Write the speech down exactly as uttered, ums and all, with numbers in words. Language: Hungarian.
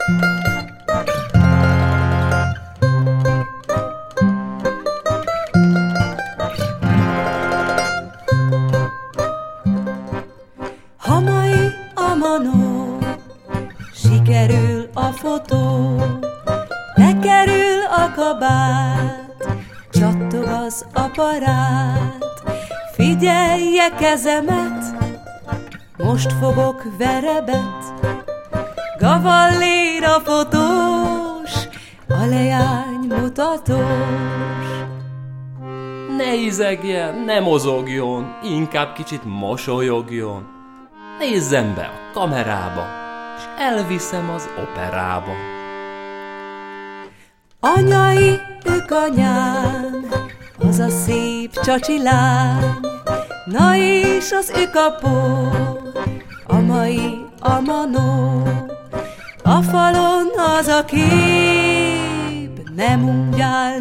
Ha mai a manó, sikerül a fotó, bekerül a kabát, csattog az aparát. Figyelje kezemet, most fogok verebet, Gavallér a fotós, a leány mutatós. Ne izegjen, ne mozogjon, inkább kicsit mosolyogjon. Nézzem be a kamerába, és elviszem az operába. Anyai ükanyám, az a szép csacsi lány, na és az ükapó, a mai a manó. A falon az a kép nem úgy áll